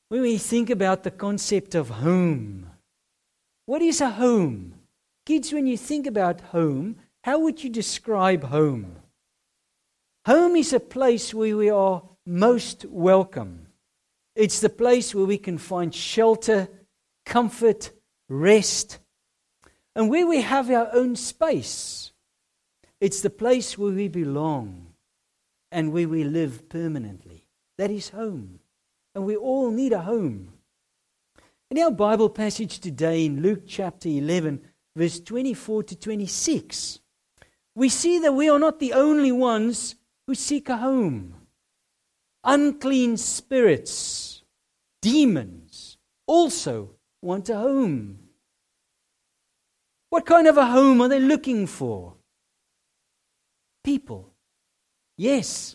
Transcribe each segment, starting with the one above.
when we think about the concept of home, what is a home? Kids, when you think about home, how would you describe home? Home is a place where we are most welcome. It's the place where we can find shelter, comfort, rest, and where we have our own space. It's the place where we belong and where we live permanently. That is home. And we all need a home. In our Bible passage today in Luke chapter 11, verse 24 to 26, we see that we are not the only ones who seek a home. Unclean spirits, demons, also want a home. What kind of a home are they looking for? People. Yes.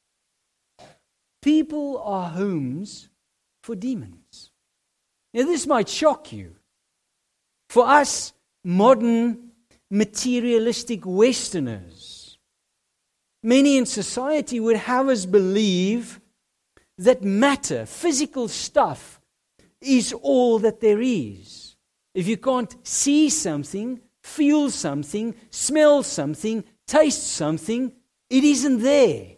People are homes for demons. Now this might shock you. For us modern materialistic Westerners, many in society would have us believe that matter, physical stuff, is all that there is. If you can't see something, feel something, smell something, taste something, it isn't there.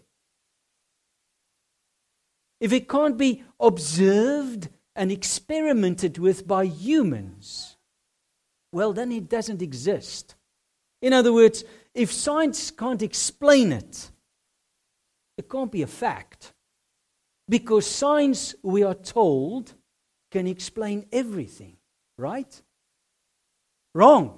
If it can't be observed and experimented with by humans, well, then it doesn't exist. In other words, if science can't explain it, it can't be a fact. Because science, we are told, can explain everything, right? Wrong.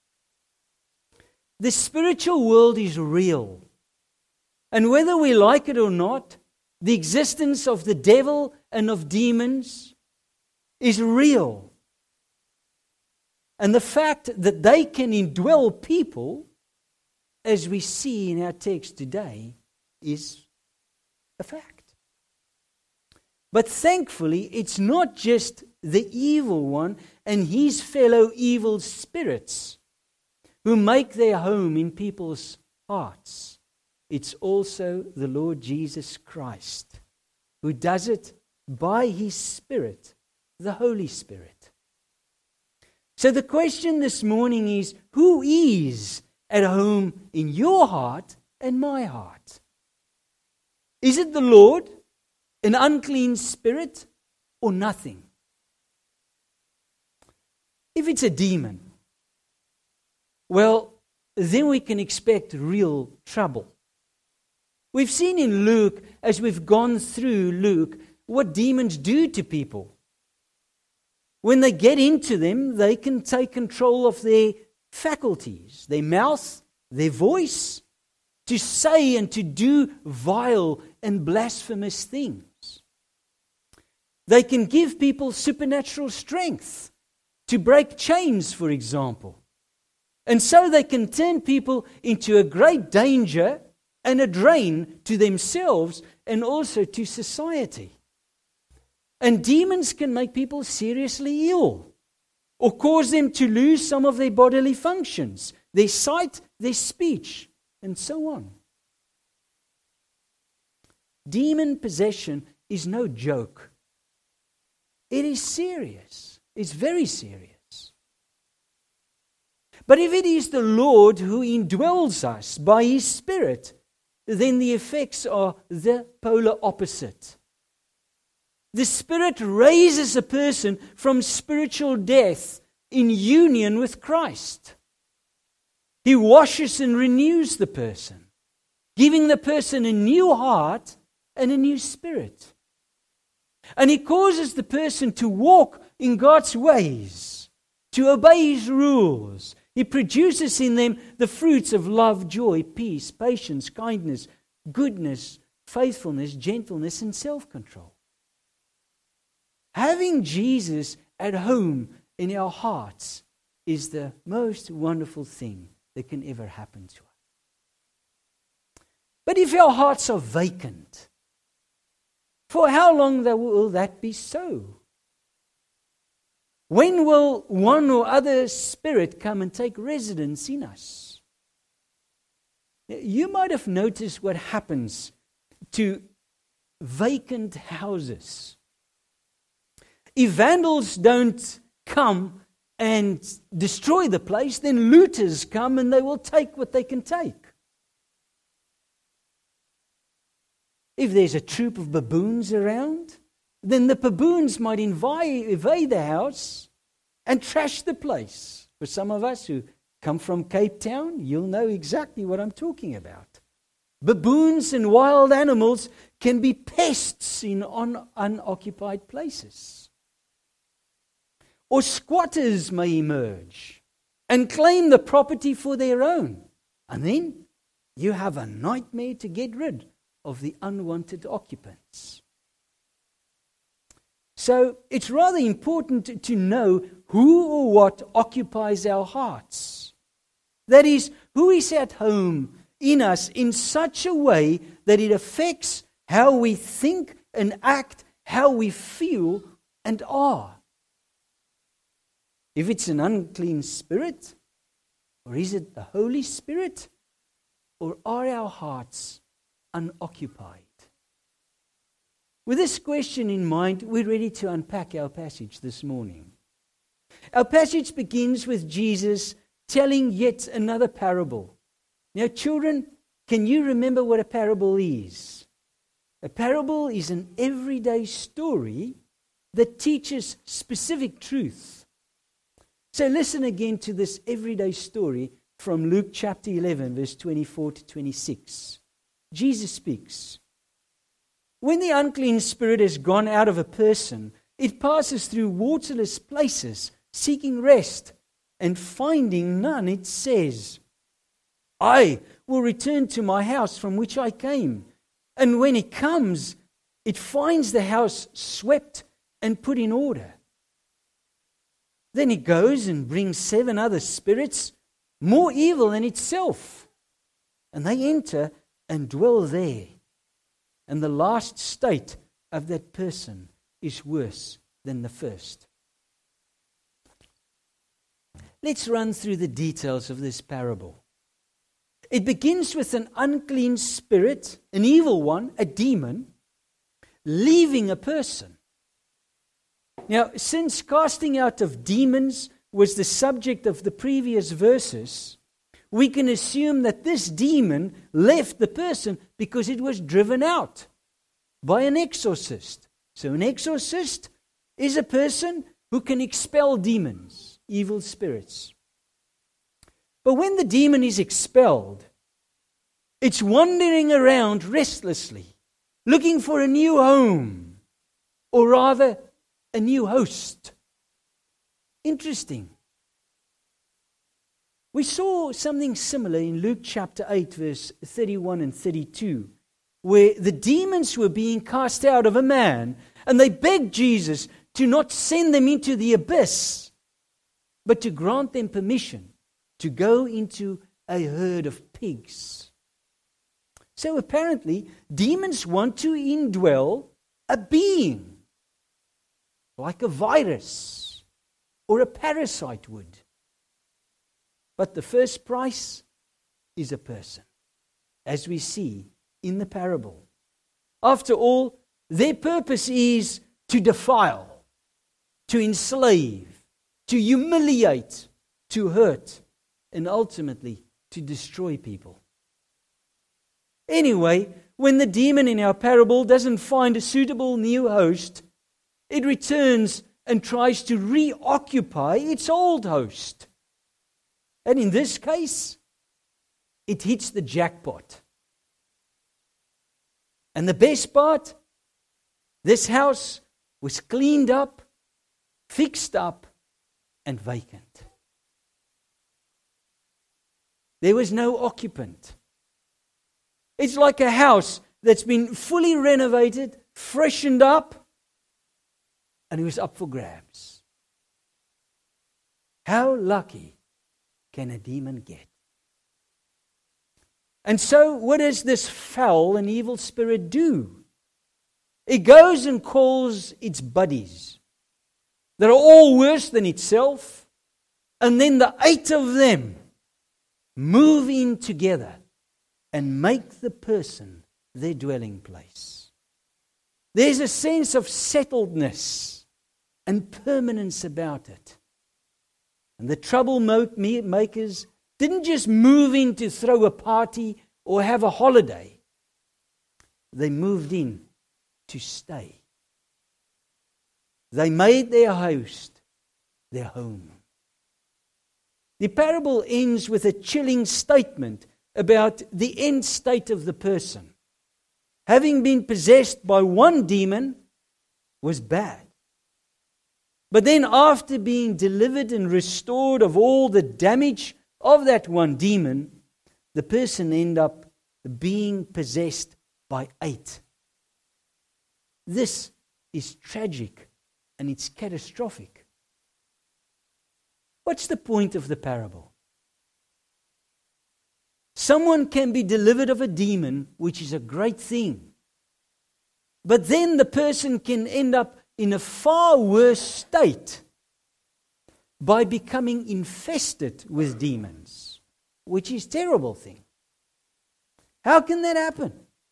The spiritual world is real. And whether we like it or not, the existence of the devil and of demons is real. And the fact that they can indwell people, as we see in our text today, is a fact. But thankfully, it's not just the evil one and his fellow evil spirits who make their home in people's hearts. It's also the Lord Jesus Christ who does it by his Spirit, the Holy Spirit. So the question this morning is, who is at home in your heart and my heart? Is it the Lord, an unclean spirit, or nothing? If it's a demon, well, then we can expect real trouble. We've seen in Luke, as we've gone through Luke, what demons do to people. When they get into them, they can take control of their faculties, their mouth, their voice, to say and to do vile and blasphemous things. They can give people supernatural strength to break chains, for example. And so they can turn people into a great danger and a drain to themselves and also to society. And demons can make people seriously ill or cause them to lose some of their bodily functions, their sight, their speech, and so on. Demon possession is no joke. It is serious. It's very serious. But if it is the Lord who indwells us by his Spirit, then the effects are the polar opposite. The Spirit raises a person from spiritual death in union with Christ. He washes and renews the person, giving the person a new heart and a new spirit. And he causes the person to walk in God's ways, to obey his rules. He produces in them the fruits of love, joy, peace, patience, kindness, goodness, faithfulness, gentleness, and self-control. Having Jesus at home in our hearts is the most wonderful thing that can ever happen to us. But if our hearts are vacant, for how long will that be so? When will one or other spirit come and take residence in us? You might have noticed what happens to vacant houses. if vandals don't come and destroy the place, then looters come and they will take what they can take. If there's a troop of baboons around, then the baboons might invade the house and trash the place. For some of us who come from Cape Town, you'll know exactly what I'm talking about. Baboons and wild animals can be pests in unoccupied places. Or squatters may emerge and claim the property for their own. And then you have a nightmare to get rid of the unwanted occupants. So it's rather important to know who or what occupies our hearts. That is, who is at home in us in such a way that it affects how we think and act, how we feel and are. If it's an unclean spirit, or is it the Holy Spirit, or are our hearts unoccupied? With this question in mind, we're ready to unpack our passage this morning. Our passage begins with Jesus telling yet another parable. Now, children, can you remember what a parable is? A parable is an everyday story that teaches specific truth. So listen again to this everyday story from Luke chapter 11, verse 24 to 26. Jesus speaks. When the unclean spirit has gone out of a person, it passes through waterless places, seeking rest, and finding none, it says, I will return to my house from which I came. And when it comes, it finds the house swept and put in order. Then it goes and brings 7 other spirits, more evil than itself. And they enter and dwell there. And the last state of that person is worse than the first. Let's run through the details of this parable. It begins with an unclean spirit, an evil one, a demon, leaving a person. Now, since casting out of demons was the subject of the previous verses, we can assume that this demon left the person because it was driven out by an exorcist. So an exorcist is a person who can expel demons, evil spirits. But when the demon is expelled, it's wandering around restlessly, looking for a new home, or rather, a new host. Interesting. We saw something similar in Luke chapter 8, verse 31 and 32, where the demons were being cast out of a man, and they begged Jesus to not send them into the abyss, but to grant them permission to go into a herd of pigs. So apparently, demons want to indwell a being, like a virus or a parasite would. But the first price is a person, as we see in the parable. After all, their purpose is to defile, to enslave, to humiliate, to hurt, and ultimately to destroy people. Anyway, when the demon in our parable doesn't find a suitable new host, it returns and tries to reoccupy its old host. And in this case, it hits the jackpot. And the best part, this house was cleaned up, fixed up, and vacant. There was no occupant. It's like a house that's been fully renovated, freshened up, and it was up for grabs. How lucky can a demon get? And so what does this foul and evil spirit do? It goes and calls its buddies that are all worse than itself, and then the 8 of them move in together and make the person their dwelling place. There's a sense of settledness and permanence about it. And the troublemakers didn't just move in to throw a party or have a holiday. They moved in to stay. They made their host their home. The parable ends with a chilling statement about the end state of the person. Having been possessed by one demon was bad. But then after being delivered and restored of all the damage of that one demon, the person ended up being possessed by 8. This is tragic and it's catastrophic. What's the point of the parable? Someone can be delivered of a demon, which is a great thing. But then the person can end up in a far worse state by becoming infested with demons, which is a terrible thing. How can that happen?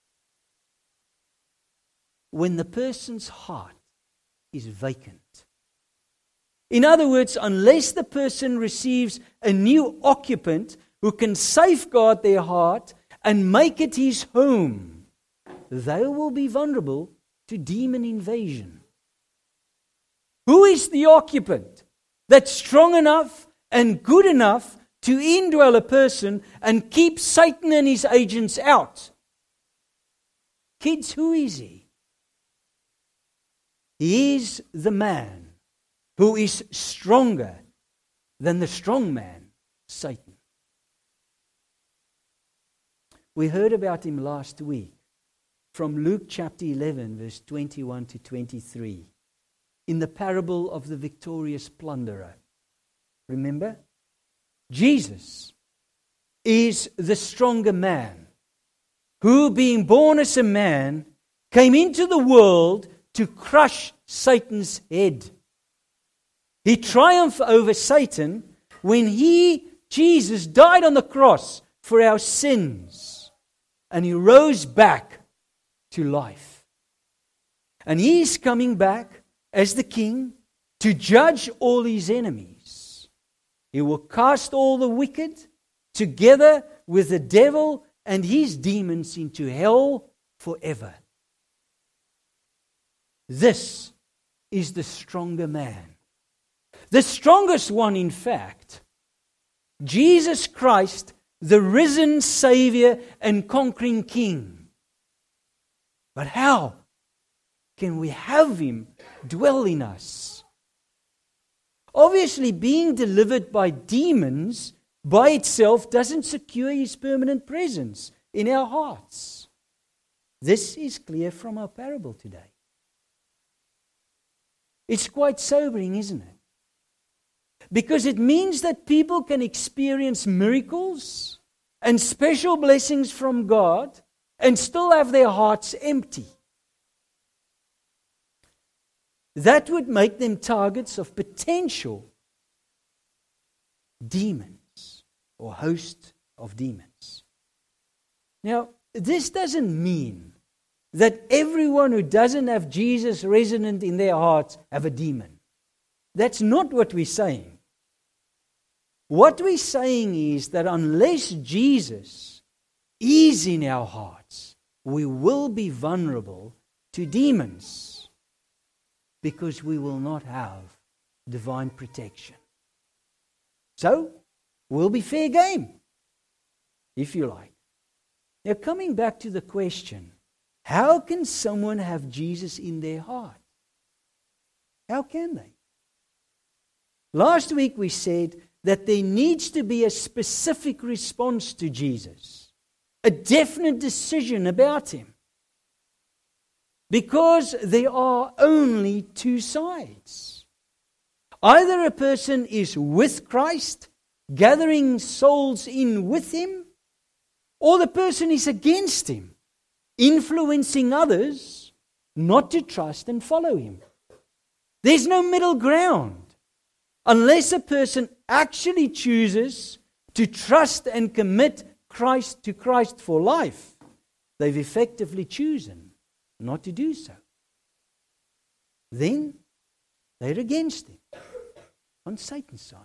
When the person's heart is vacant. In other words, unless the person receives a new occupant who can safeguard their heart and make it his home, they will be vulnerable to demon invasion. Who is the occupant that's strong enough and good enough to indwell a person and keep Satan and his agents out? Kids, who is he? He is the man who is stronger than the strong man, Satan. We heard about him last week from Luke chapter 11, verse 21 to 23, in the parable of the victorious plunderer. Remember? Jesus is the stronger man who, being born as a man, came into the world to crush Satan's head. He triumphed over Satan when Jesus, died on the cross for our sins, and he rose back to life. And he's coming back as the king to judge all his enemies. He will cast all the wicked together with the devil and his demons into hell forever. This is the stronger man. The strongest one, in fact, Jesus Christ, the risen Savior and conquering King. But how can we have him dwell in us? Obviously, being delivered by demons by itself doesn't secure his permanent presence in our hearts. This is clear from our parable today. It's quite sobering, isn't it? Because it means that people can experience miracles and special blessings from God and still have their hearts empty. That would make them targets of potential demons or host of demons. Now, this doesn't mean that everyone who doesn't have Jesus resonant in their hearts have a demon. That's not what we're saying. What we're saying is that unless Jesus is in our hearts, we will be vulnerable to demons because we will not have divine protection. So, we'll be fair game, if you like. Now, coming back to the question, how can someone have Jesus in their heart? How can they? Last week we said that there needs to be a specific response to Jesus, a definite decision about him. Because there are only two sides. Either a person is with Christ, gathering souls in with him, or the person is against him, influencing others not to trust and follow him. There's no middle ground. Unless a person actually chooses to trust and commit Christ to Christ for life, they've effectively chosen not to do so. Then They're against him on Satan's side.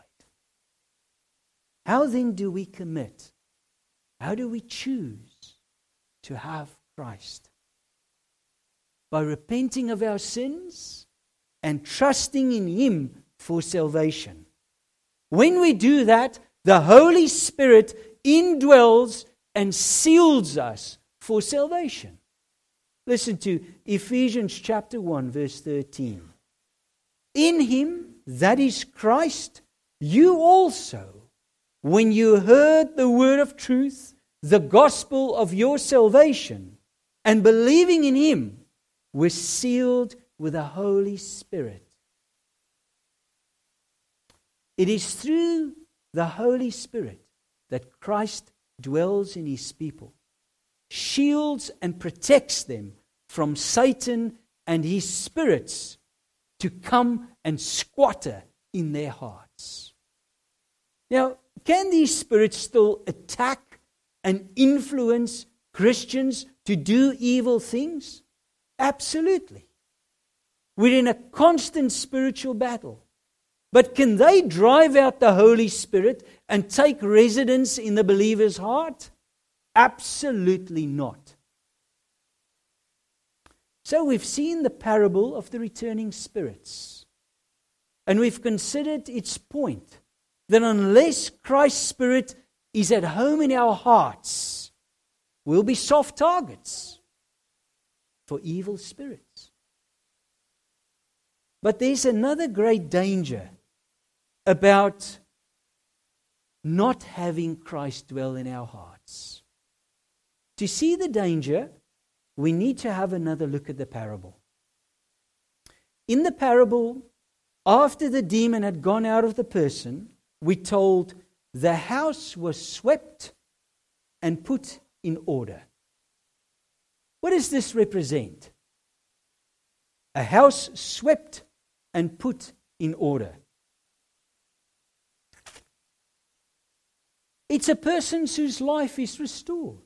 How then do we commit? How do we choose to have Christ? By repenting of our sins and trusting in Him for salvation. When we do that, the Holy Spirit indwells and seals us for salvation. Listen to Ephesians chapter 1, verse 13. In Him, that is Christ, you also, when you heard the word of truth, the gospel of your salvation, and believing in Him, were sealed with the Holy Spirit. It is through the Holy Spirit that Christ dwells in His people, shields and protects them from Satan and his spirits to come and squatter in their hearts. Now, can these spirits still attack and influence Christians to do evil things? Absolutely. We're in a constant spiritual battle. But can they drive out the Holy Spirit and take residence in the believer's heart? Absolutely not. So we've seen the parable of the returning spirits. And we've considered its point that unless Christ's Spirit is at home in our hearts, we'll be soft targets for evil spirits. But there's another great danger about not having Christ dwell in our hearts. To see the danger, we need to have another look at the parable. In the parable, after the demon had gone out of the person, we're told the house was swept and put in order. What does this represent? A house swept and put in order. It's a person whose life is restored.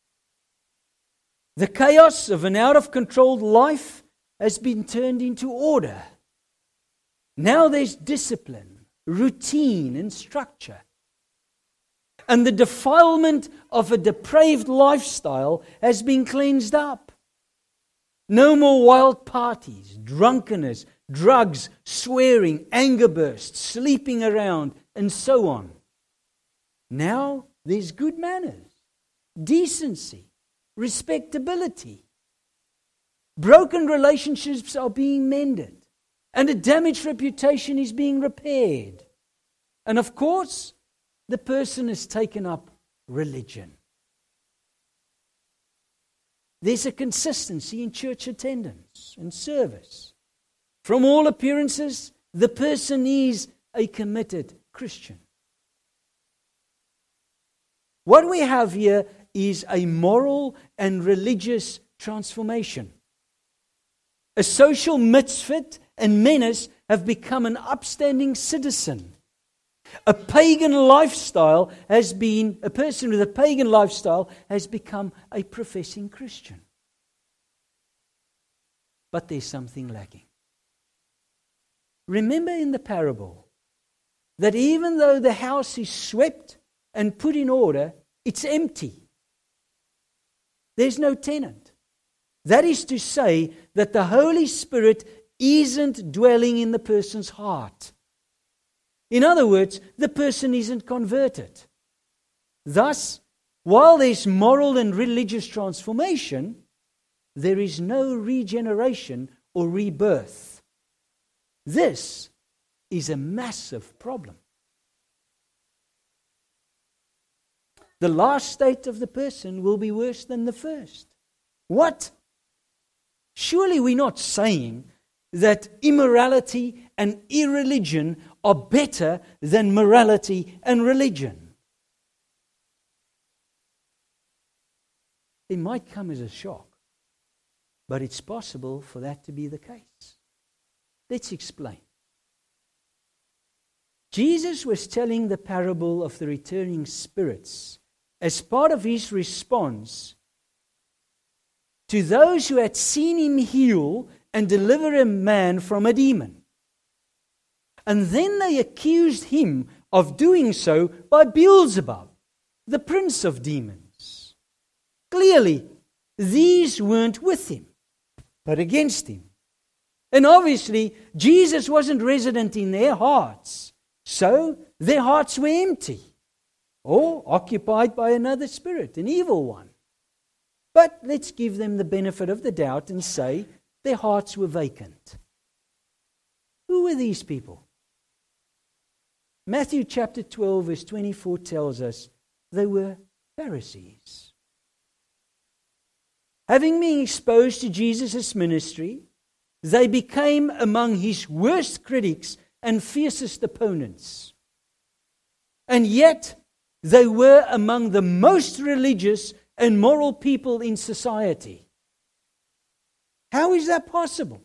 The chaos of an out-of-control life has been turned into order. Now there's discipline, routine, and structure. And the defilement of a depraved lifestyle has been cleansed up. No more wild parties, drunkenness, drugs, swearing, anger bursts, sleeping around, and so on. Now there's good manners, decency, respectability. Broken relationships are being mended, and a damaged reputation is being repaired. And of course, the person has taken up religion. There's a consistency in church attendance and service. From all appearances, the person is a committed Christian. What we have here is a moral and religious transformation. A social misfit and menace have become an upstanding citizen. A person with a pagan lifestyle has become a professing Christian. But there's something lacking. Remember in the parable that even though the house is swept and put in order, it's empty. There's no tenant. That is to say that the Holy Spirit isn't dwelling in the person's heart. In other words, the person isn't converted. Thus, while there's moral and religious transformation, there is no regeneration or rebirth. This is a massive problem. The last state of the person will be worse than the first. What? Surely we're not saying that immorality and irreligion are better than morality and religion. It might come as a shock, but it's possible for that to be the case. Let's explain. Jesus was telling the parable of the returning spirits as part of His response to those who had seen Him heal and deliver a man from a demon. And then they accused him of doing so by Beelzebub, the prince of demons. Clearly, these weren't with him, but against him. And obviously, Jesus wasn't resident in their hearts, so their hearts were empty or occupied by another spirit, an evil one. But let's give them the benefit of the doubt and say their hearts were vacant. Who were these people? Matthew chapter 12 verse 24 tells us they were Pharisees. Having been exposed to Jesus' ministry, they became among his worst critics and fiercest opponents. And yet, they were among the most religious and moral people in society. How is that possible?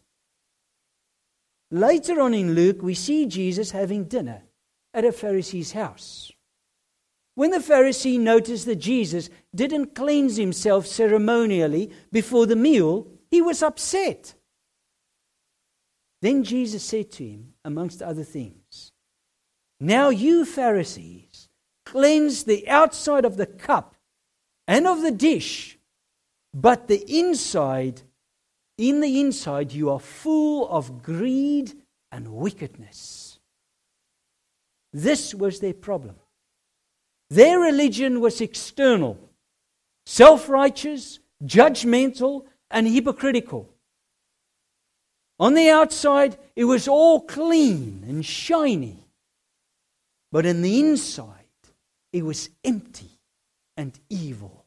Later on in Luke, we see Jesus having dinner at a Pharisee's house. When the Pharisee noticed that Jesus didn't cleanse himself ceremonially before the meal, he was upset. Then Jesus said to him, amongst other things, "Now you Pharisees cleanse the outside of the cup and of the dish, but in the inside you are full of greed and wickedness." This was their problem. Their religion was external, self-righteous, judgmental, and hypocritical. On the outside, it was all clean and shiny. But in the inside, it was empty and evil.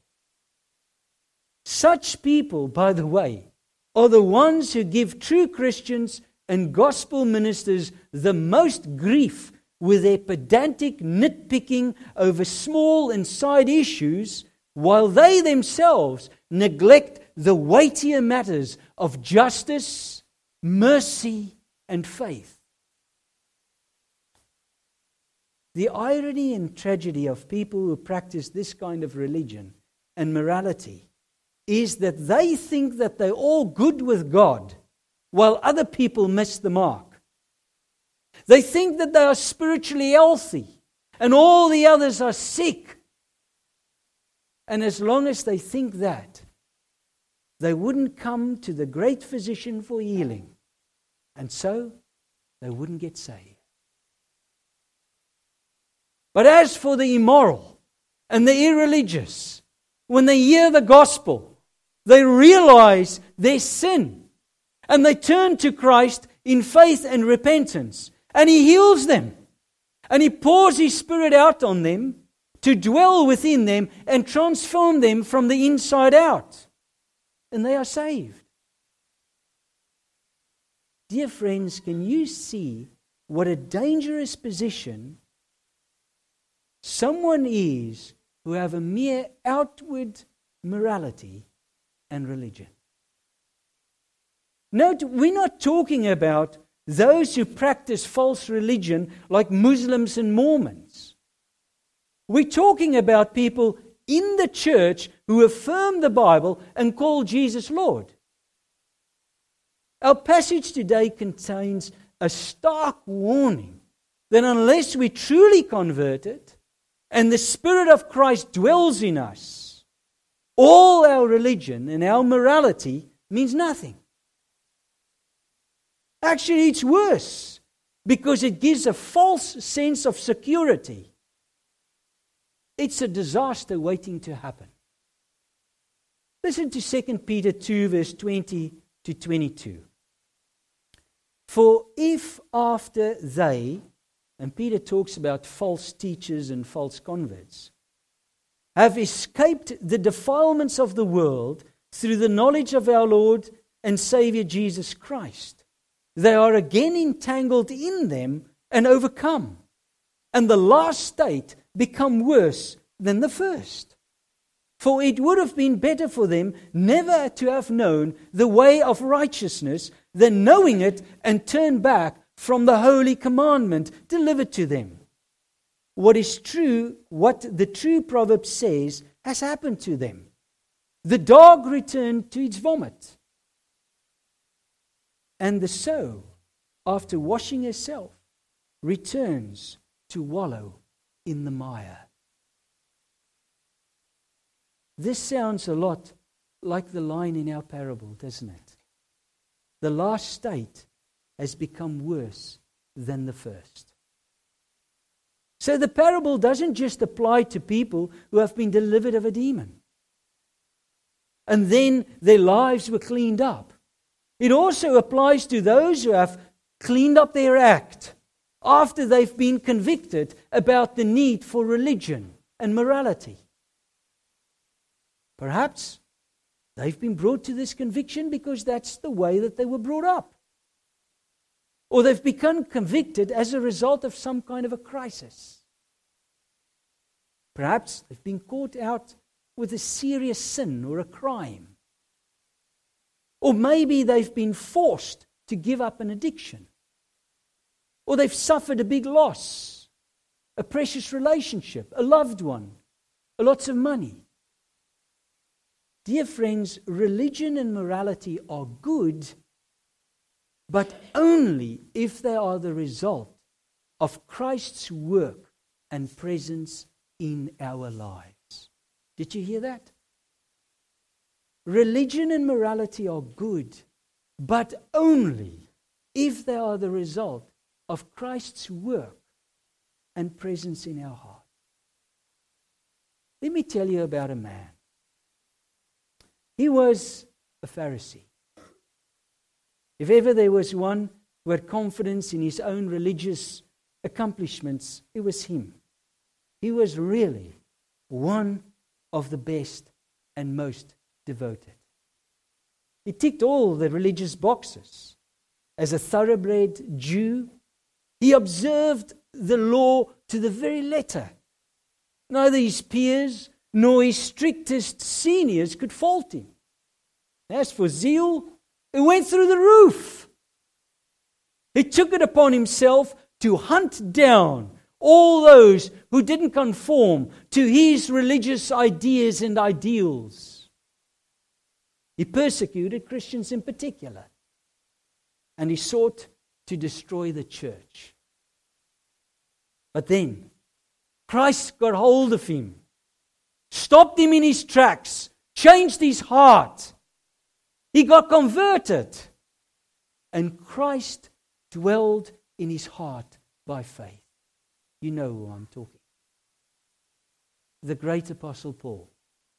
Such people, by the way, are the ones who give true Christians and gospel ministers the most grief with their pedantic nitpicking over small and side issues, while they themselves neglect the weightier matters of justice, mercy, and faith. The irony and tragedy of people who practice this kind of religion and morality is that they think that they're all good with God, while other people miss the mark. They think that they are spiritually healthy and all the others are sick. And as long as they think that, they wouldn't come to the great physician for healing. And so, they wouldn't get saved. But as for the immoral and the irreligious, when they hear the gospel, they realize their sin. And they turn to Christ in faith and repentance. And He heals them. And He pours His Spirit out on them to dwell within them and transform them from the inside out. And they are saved. Dear friends, can you see what a dangerous position someone is who have a mere outward morality and religion? Note, we're not talking about those who practice false religion like Muslims and Mormons. We're talking about people in the church who affirm the Bible and call Jesus Lord. Our passage today contains a stark warning that unless we truly converted and the Spirit of Christ dwells in us, all our religion and our morality means nothing. Actually, it's worse because it gives a false sense of security. It's a disaster waiting to happen. Listen to 2 Peter 2, verse 20 to 22. For if after they, and Peter talks about false teachers and false converts, have escaped the defilements of the world through the knowledge of our Lord and Savior Jesus Christ, they are again entangled in them and overcome, and the last state become worse than the first. For it would have been better for them never to have known the way of righteousness than knowing it and turn back from the holy commandment delivered to them. What the true proverb says has happened to them. The dog returned to its vomit, and the sow, after washing herself, returns to wallow in the mire. This sounds a lot like the line in our parable, doesn't it? The last state has become worse than the first. So the parable doesn't just apply to people who have been delivered of a demon, and then their lives were cleaned up. It also applies to those who have cleaned up their act after they've been convicted about the need for religion and morality. Perhaps they've been brought to this conviction because that's the way that they were brought up. Or they've become convicted as a result of some kind of a crisis. Perhaps they've been caught out with a serious sin or a crime. Or maybe they've been forced to give up an addiction. Or they've suffered a big loss, a precious relationship, a loved one, lots of money. Dear friends, religion and morality are good, but only if they are the result of Christ's work and presence in our lives. Did you hear that? Religion and morality are good, but only if they are the result of Christ's work and presence in our heart. Let me tell you about a man. He was a Pharisee. If ever there was one who had confidence in his own religious accomplishments, it was him. He was really one of the best and most devoted. He ticked all the religious boxes. As a thoroughbred Jew, he observed the law to the very letter. Neither his peers nor his strictest seniors could fault him. As for zeal, it went through the roof. He took it upon himself to hunt down all those who didn't conform to his religious ideas and ideals. He persecuted Christians in particular, and he sought to destroy the church. But then, Christ got hold of him, stopped him in his tracks, changed his heart. He got converted, and Christ dwelled in his heart by faith. You know who I'm talking. The great Apostle Paul.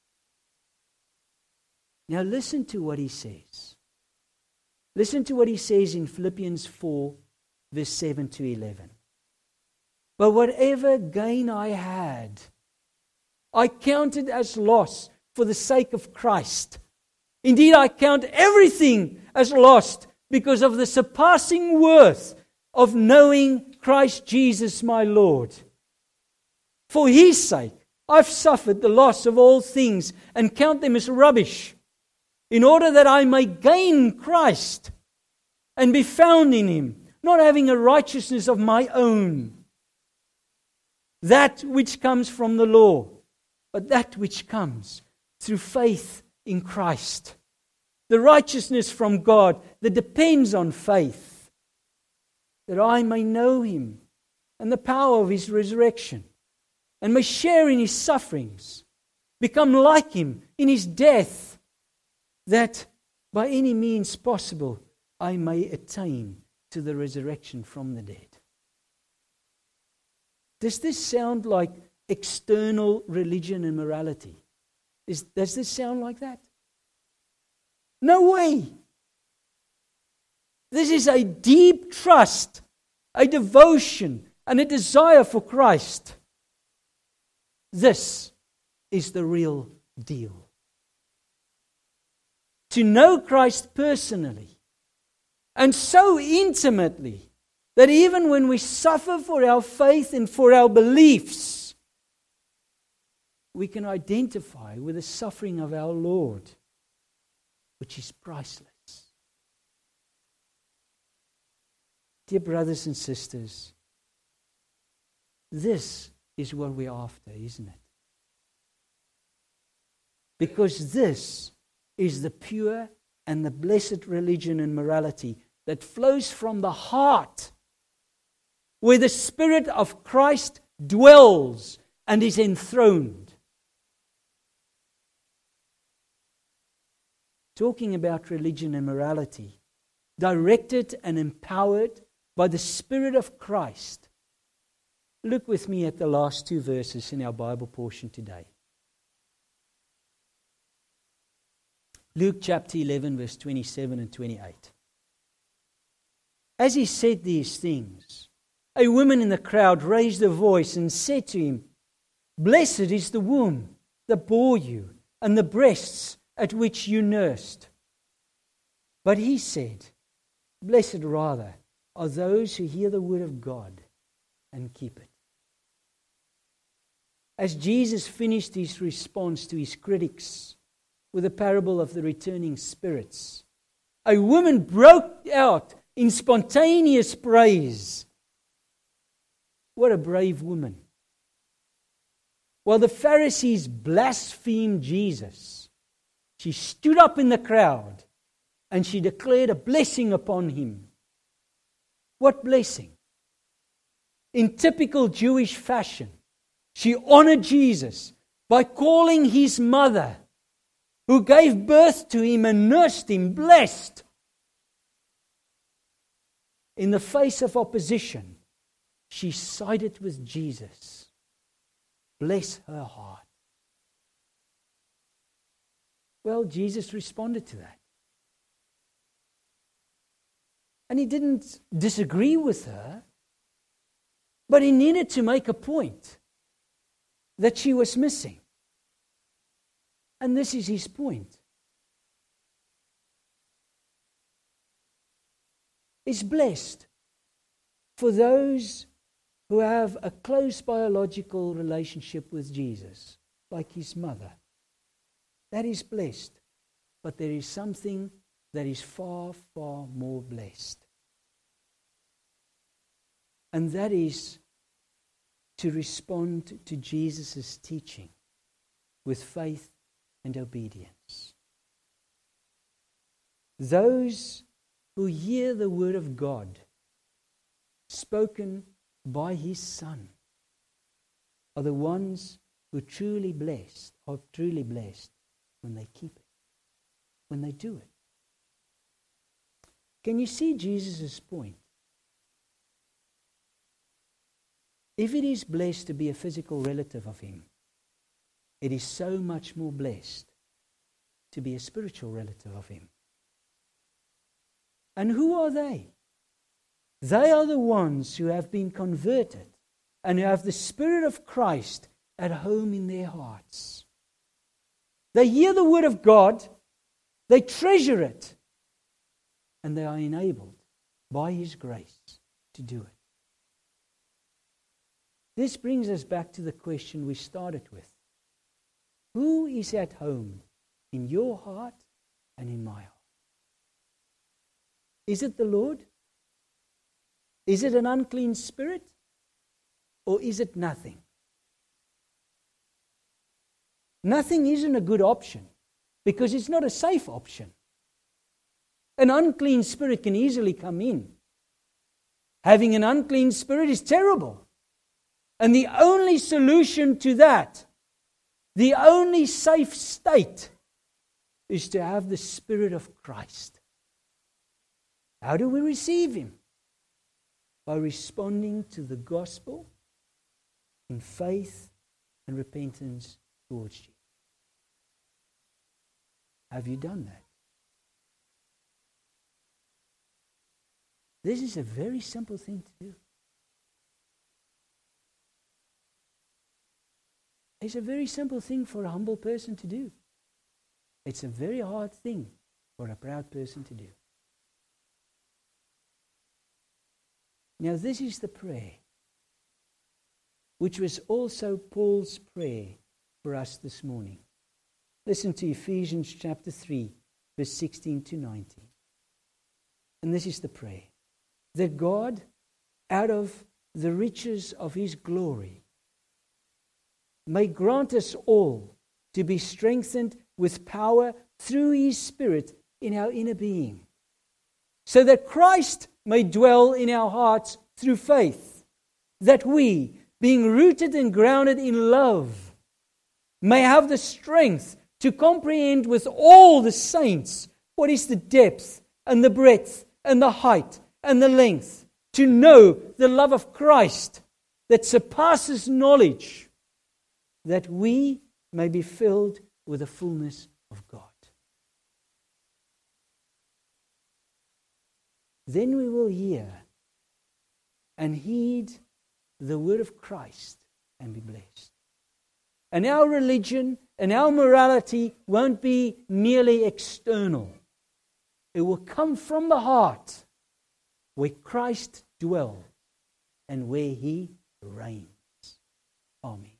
Now listen to what he says. Listen to what he says in Philippians 4, verse 7 to 11. But whatever gain I had, I counted as loss for the sake of Christ. Indeed, I count everything as lost because of the surpassing worth of knowing Christ Jesus my Lord. For His sake, I've suffered the loss of all things and count them as rubbish, in order that I may gain Christ and be found in Him, not having a righteousness of my own, that which comes from the law, but that which comes through faith in Christ. The righteousness from God that depends on faith, that I may know Him and the power of His resurrection, and may share in His sufferings, become like Him in His death, that by any means possible I may attain to the resurrection from the dead. Does this sound like external religion and morality? Does this sound like that? No way. This is a deep trust, a devotion, and a desire for Christ. This is the real deal. To know Christ personally and so intimately that even when we suffer for our faith and for our beliefs, we can identify with the suffering of our Lord, which is priceless. Dear brothers and sisters, this is what we're after, isn't it? Because this is the pure and the blessed religion and morality that flows from the heart where the Spirit of Christ dwells and is enthroned. Talking about religion and morality, directed and empowered by the Spirit of Christ. Look with me at the last two verses in our Bible portion today. Luke chapter 11, verse 27 and 28. As he said these things, a woman in the crowd raised her voice and said to him, "Blessed is the womb that bore you, and the breasts at which you nursed." But he said, "Blessed rather are those who hear the word of God and keep it." As Jesus finished his response to his critics with the parable of the returning spirits, a woman broke out in spontaneous praise. What a brave woman. While the Pharisees blasphemed Jesus, she stood up in the crowd and she declared a blessing upon him. What blessing? In typical Jewish fashion, she honored Jesus by calling his mother, who gave birth to him and nursed him, blessed. In the face of opposition, she sided with Jesus. Bless her heart. Well, Jesus responded to that. And he didn't disagree with her, but he needed to make a point that she was missing. And this is his point. It's blessed for those who have a close biological relationship with Jesus, like his mother. That is blessed. But there is something that is far, far more blessed. And that is to respond to Jesus' teaching with faith and obedience. Those who hear the word of God spoken by his Son are the ones who are truly blessed when they keep it, when they do it. Can you see Jesus' point? If it is blessed to be a physical relative of him, it is so much more blessed to be a spiritual relative of him. And who are they? They are the ones who have been converted and who have the Spirit of Christ at home in their hearts. They hear the word of God, they treasure it, and they are enabled by his grace to do it. This brings us back to the question we started with. Who is at home in your heart and in my heart? Is it the Lord? Is it an unclean spirit? Or is it nothing? Nothing isn't a good option because it's not a safe option. An unclean spirit can easily come in. Having an unclean spirit is terrible. And the only solution to that, the only safe state, is to have the Spirit of Christ. How do we receive him? By responding to the gospel in faith and repentance towards Jesus. Have you done that? This is a very simple thing to do. It's a very simple thing for a humble person to do. It's a very hard thing for a proud person to do. Now, this is the prayer, which was also Paul's prayer for us this morning. Listen to Ephesians chapter 3, verse 16 to 19. And this is the prayer. That God, out of the riches of his glory, may grant us all to be strengthened with power through his Spirit in our inner being, so that Christ may dwell in our hearts through faith, that we, being rooted and grounded in love, may have the strength to comprehend with all the saints what is the depth and the breadth and the height and the length, to know the love of Christ that surpasses knowledge, that we may be filled with the fullness of God. Then we will hear and heed the word of Christ and be blessed. And our religion and our morality won't be merely external. It will come from the heart, where Christ dwells and where He reigns. Amen.